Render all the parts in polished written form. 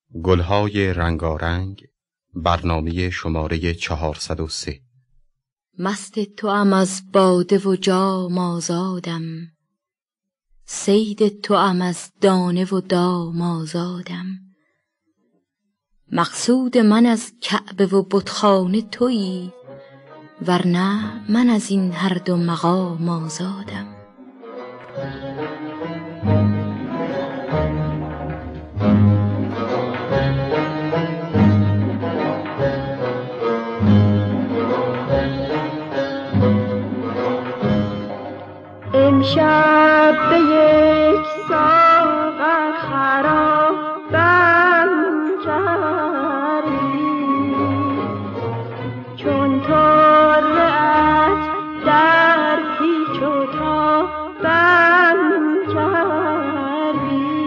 گلهای رنگارنگ، برنامه شماره 403. مست توام از باده و جام آزادم، صید توام از دانه و دام آزادم. مقصود من از کعبه و بتخانه تویی، ورنه من از این هر دو مقام آزادم. امشب به یک ساغر خرابم کردی، چون طره در پیچ و تابم کردی.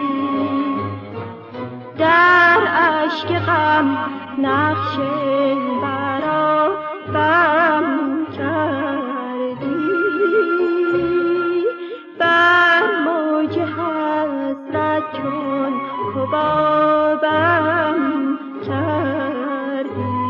در اشک غم نقش برابم کردی، بر موج حسرت چون حبابم کردی.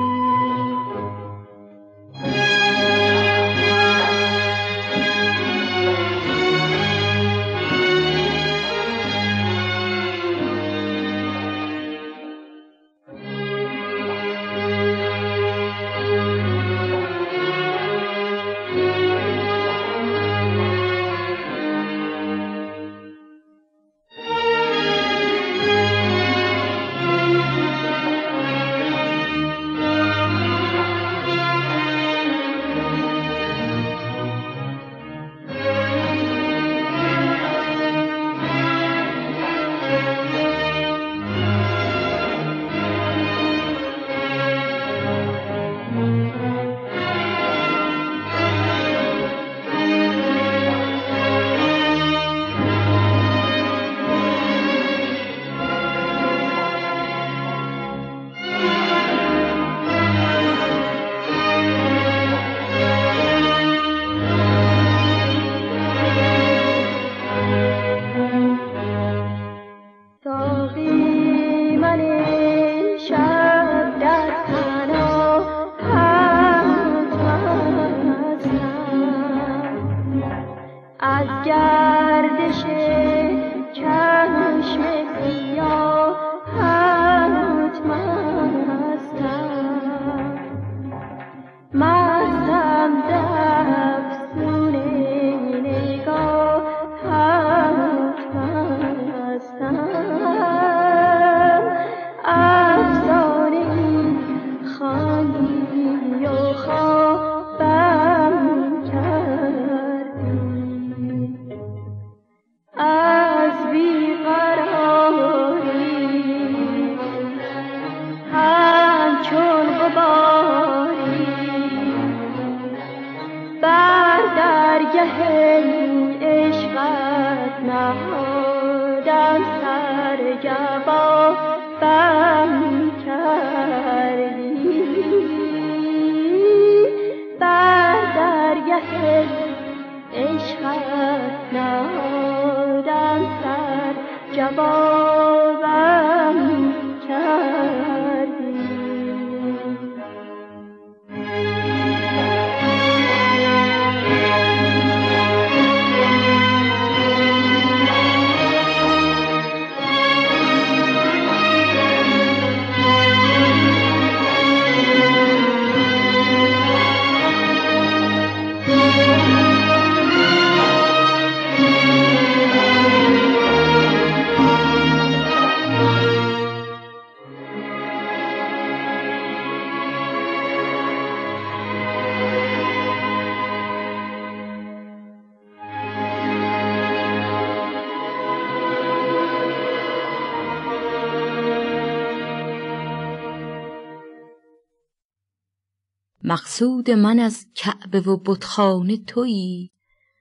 مقصود من از کعبه و بتخانه تویی،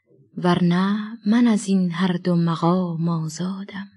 ورنه من از این هر دو مقام آزادم.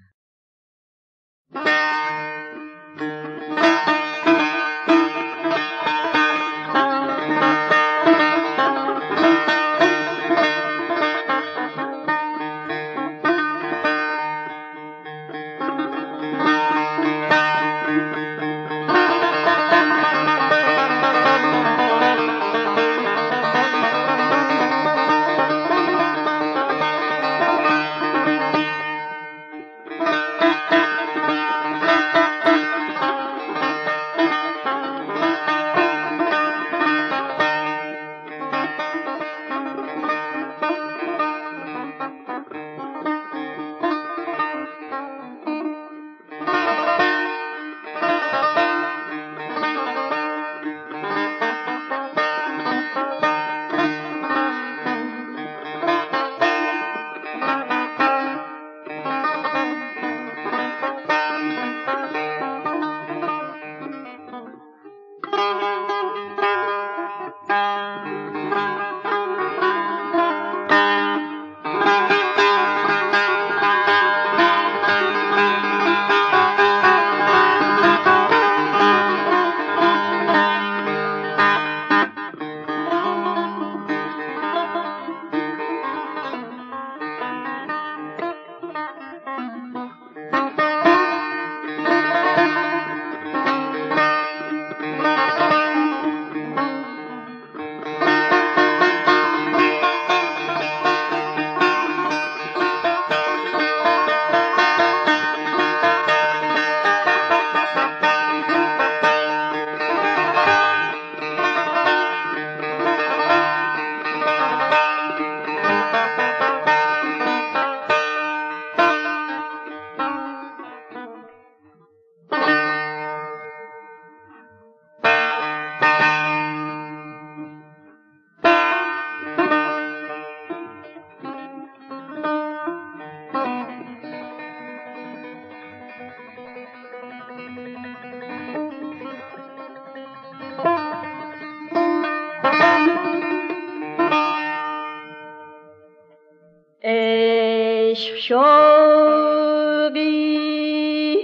شوقی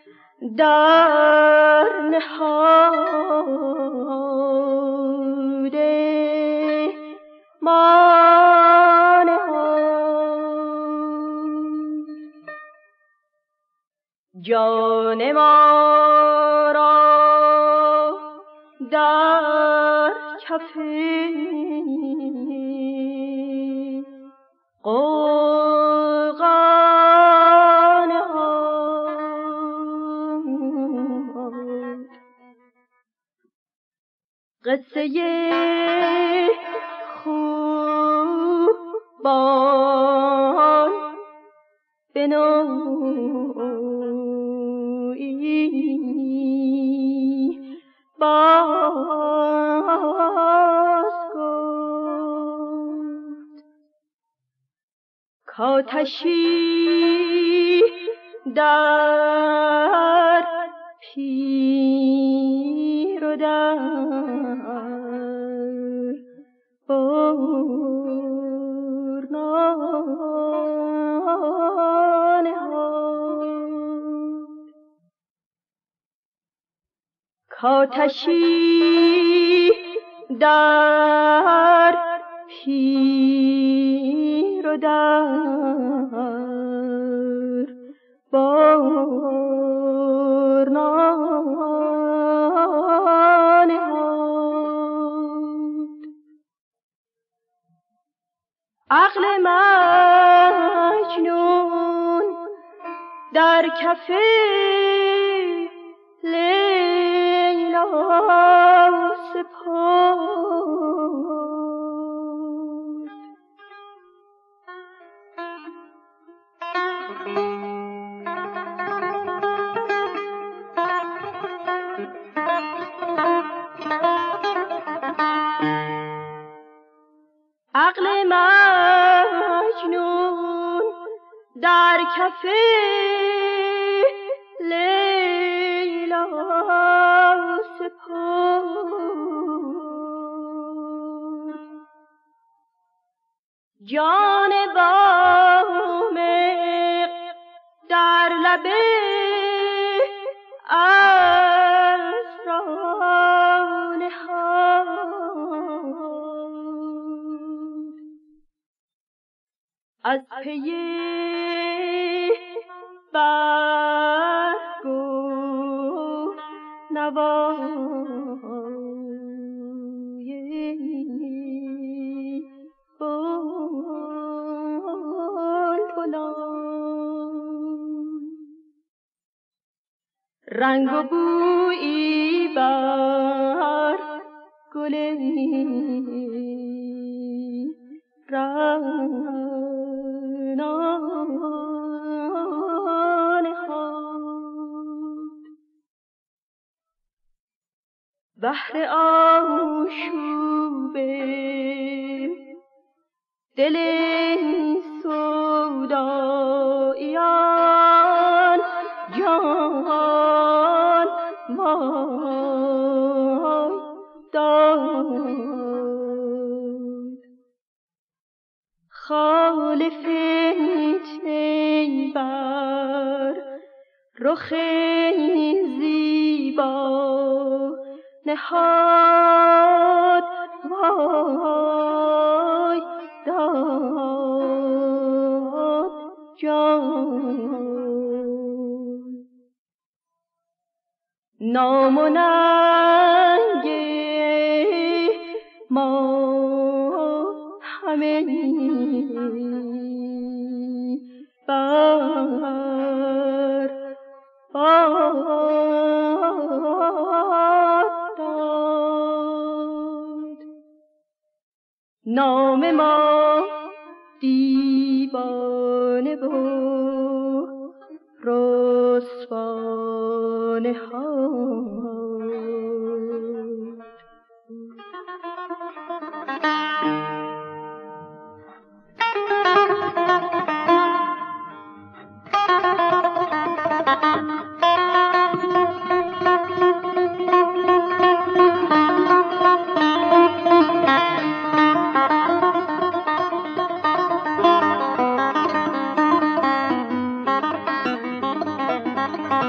در نهاده مانه جان ما را در کف قوقان قصه خوبان بنویی باز گفت کآتشی در پیر و در برنانه کآتشی در پیر و در برنانه عقل مجنون در کف لیلا سپرد عقل مجنون در کف لیلا سپرد جان وامق در لب اسرار نهاد از پی برگ و نوای بلبلان رنگ و بویی بر گل رنانه ها بحر آشوب دل سوداییان جان وای داد خال فتنه بر رخ زیبا نهاد وای داد جان نام و ننگ ما همه بر داد نام ما دیوانه و رسوانه ها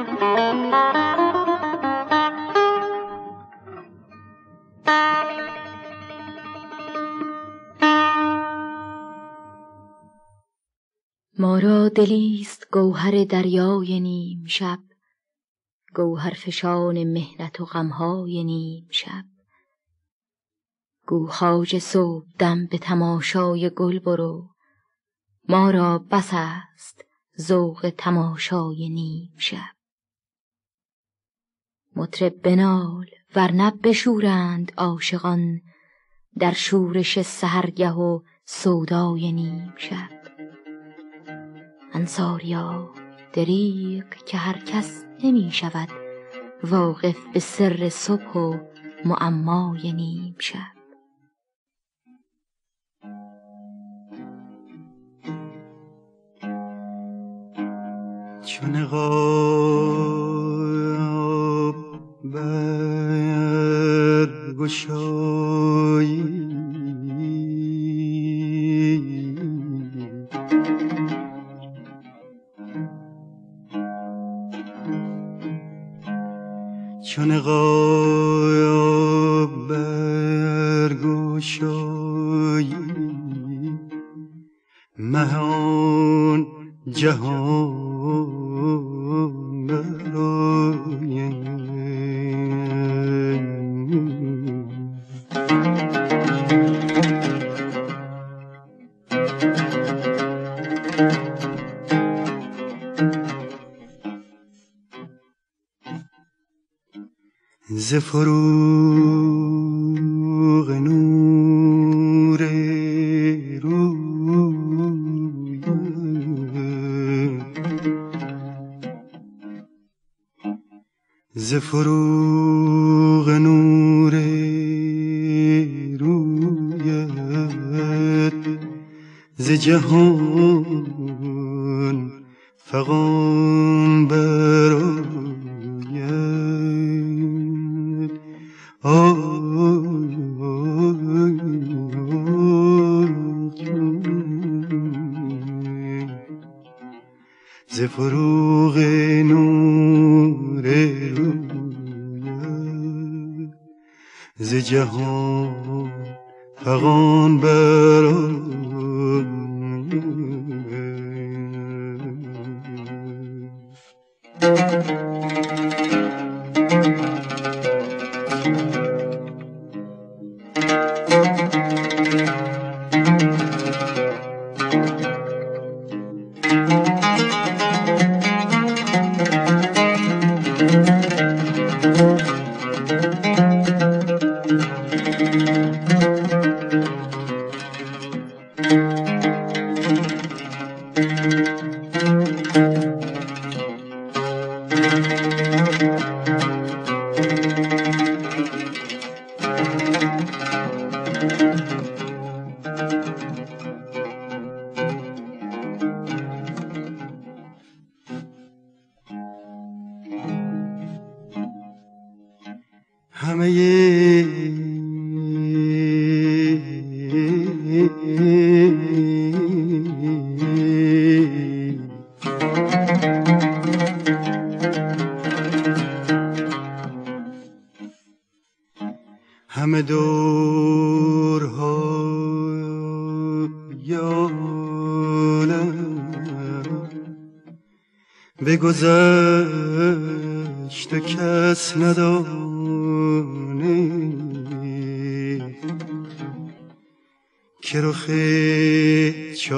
ما را دلیست گوهر دریای نیم شب، گوهر فشان محنت و غمهای نیم شب. گو خواجه صبح دم به تماشای گل برو، ما را بس است ذوق تماشای نیم شب. مطرب بنال ورنه بشورند عاشقان، در شورش سحرگه و سودای نیم شب. انصاریا دریغ که هر کس نمی شود واقف به سر صبح و معمای نیم شب. چون غاب برگشایی چون غاب برگشایی مهان جهان برآید. ز فروغ نور ز فروغ نور رویت ز جهان فغان برآید. ز فروغ نور رویت ز جهان فغان برآید. همه دورها یالم بگذشت و کس ندانه که رخ چه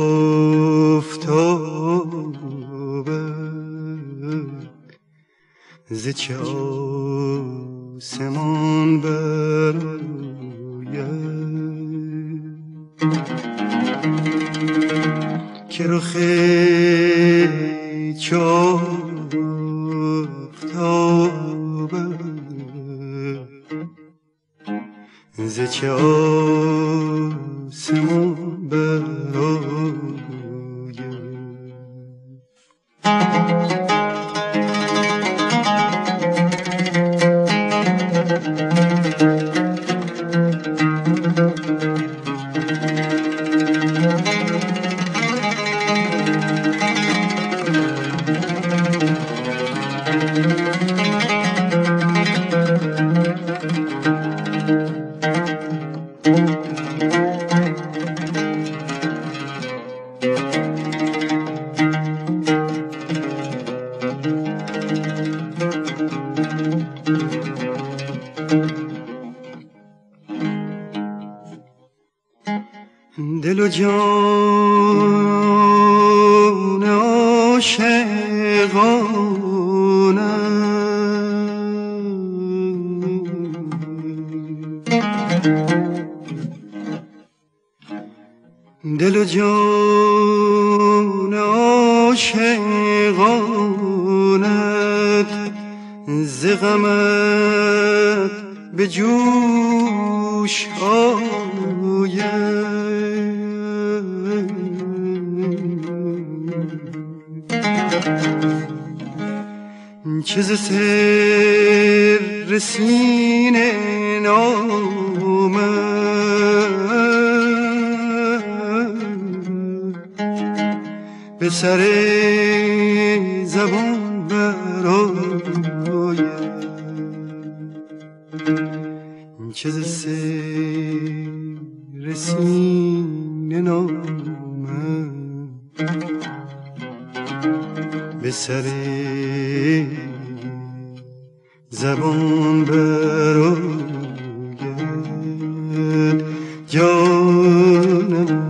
آفتابد ز چه آسمان برآید که رخ چه آفتابد ز چه آسمان برآید. دل و جان عاشقانم، دل و جان عاشقانت ز غمت به جوش آید. چه ز سر سینه نامم به سر زبان برآید، چه ز سر سینه نامم به سر زبان برآید. جانم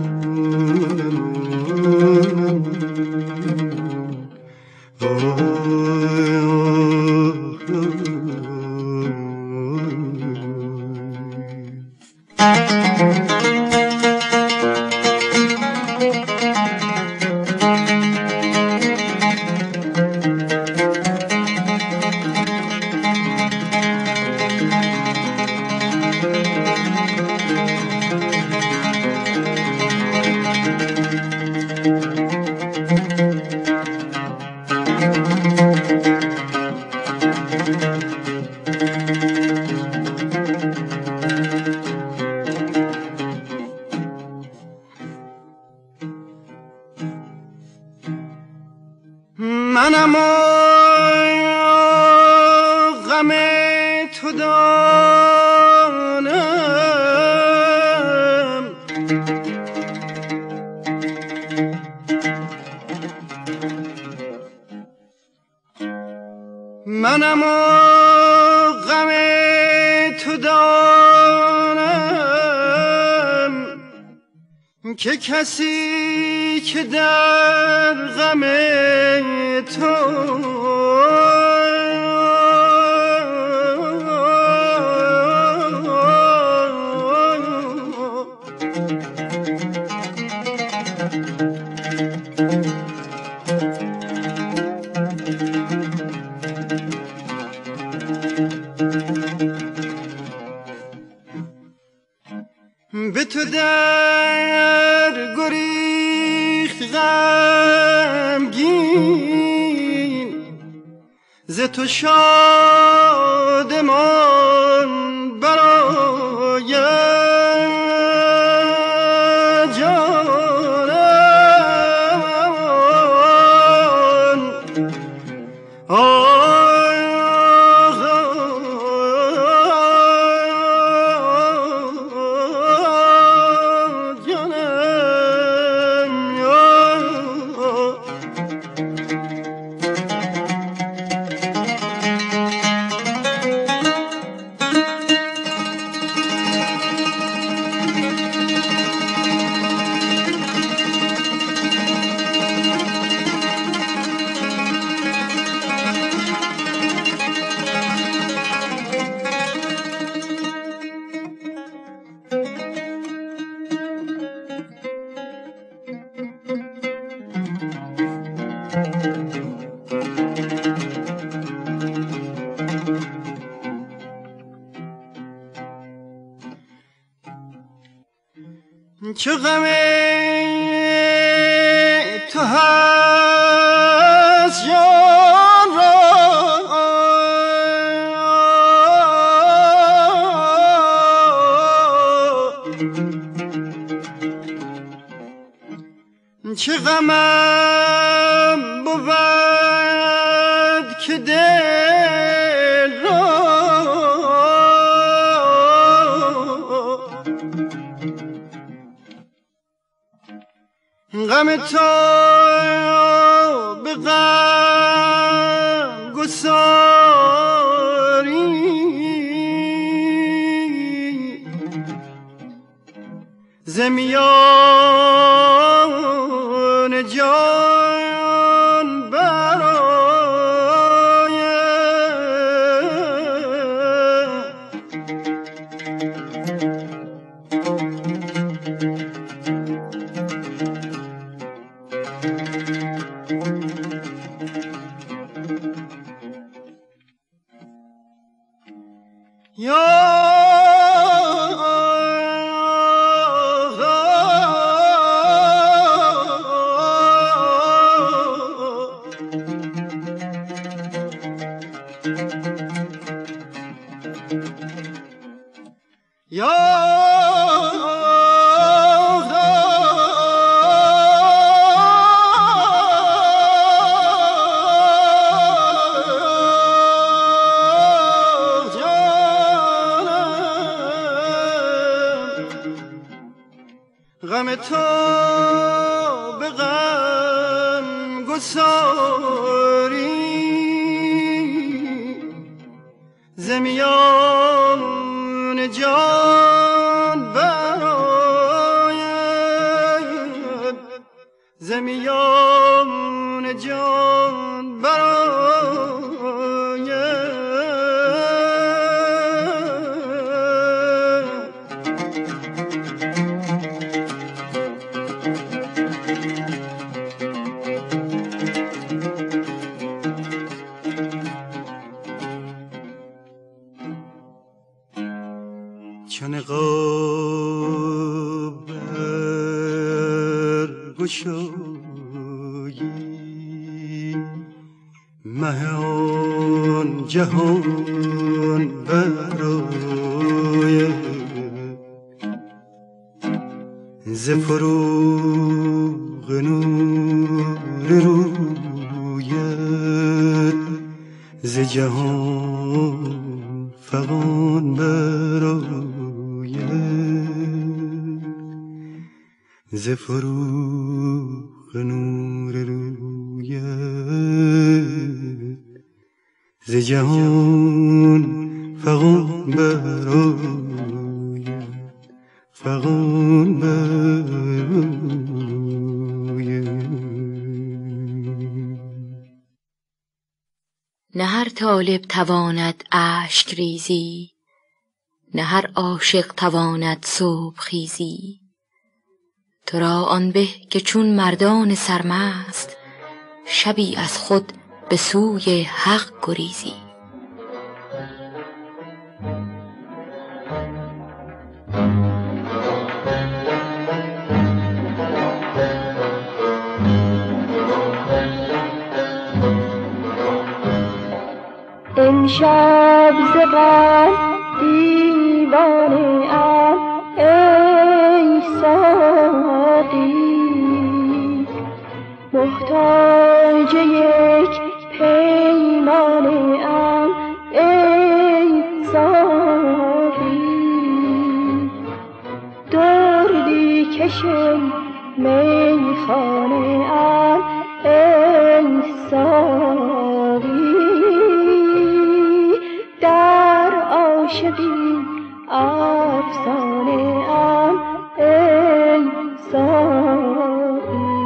منم و غم تو دانم، منم و غم تو دانم که کسی که در غم تو به تو در گریخت غمگین، ز تو شادمان برآید. جانم چه غم تو هست جان را، چه غمم بود که دل را غم تو به غم گساری ز میان جان غم تو به غم گساری ز میان جان برآید ز میان جان برآید چون نقاب برگشایی مه آن جهان برآید ز فروغ نور رویت ز جهان فغان برآید ز فروغ نور رویت ز جهان فغان برآید فغان برآید. نه هر طالب تواند اشک ریزی، نه هر عاشق تواند صبح خیزی. تو را آن به که چون مردان سرمست، شبی از خود به سوی حق گریزی. امشب ز غم دیوانه ام ای ساقی، محتاج یک پیمانه ام ای ساقی. دردی کشم میخانه ام ای ساقی. در عاشقی افسانه ام ای ساقی.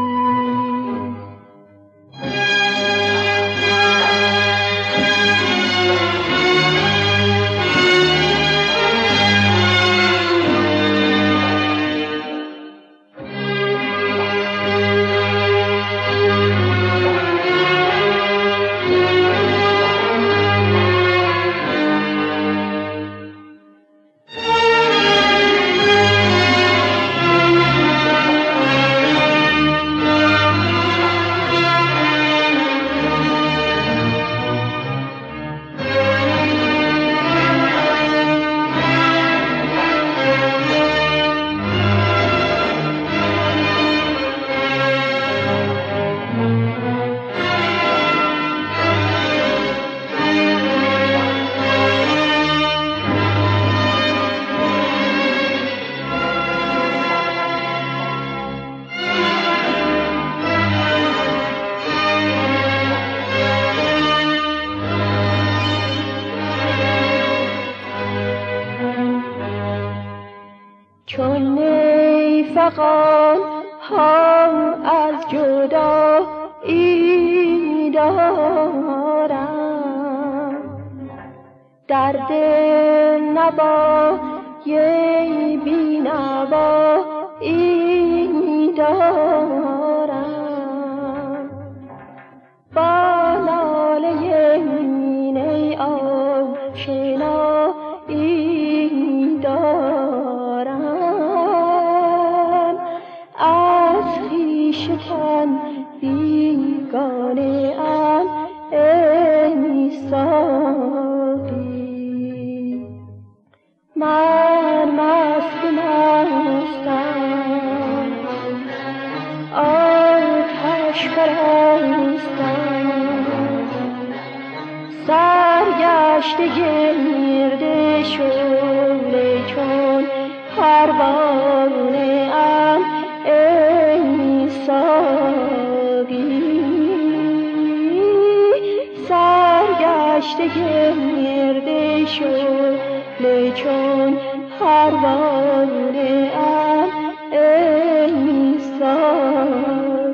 فغان ها از جدایی دارم، در دل نوای بینوایی دارم، با ناله نی آشنایی دارم، از خویشتن بیگانه ام ای ساقی. من مست مستم، آتش پرستم، سرگشته گرد شعله چون پروانه ام ای ساقی. سرگشته گرد شعله چون پروانه ام ای ساقی.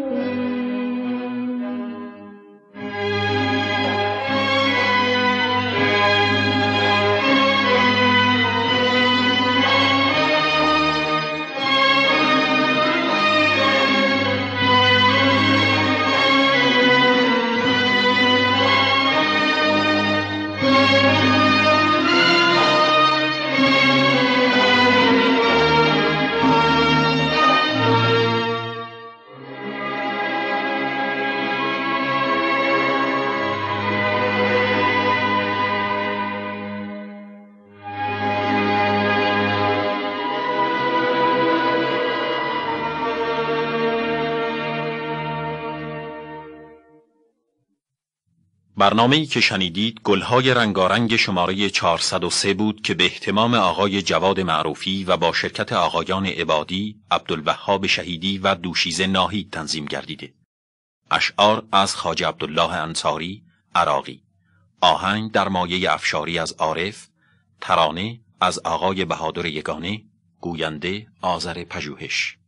برنامه‌ای که شنیدید گلهای رنگارنگ شماره 403 بود که به اهتمام آقای جواد معروفی و با شرکت آقایان عبادی، عبدالوهاب شهیدی و دوشیزه ناهید تنظیم گردیده. اشعار از خواجه عبدالله انصاری عراقی، آهنگ در مایه افشاری از عارف، ترانه از آقای بهادر یگانه، گوینده آذر پژوهش.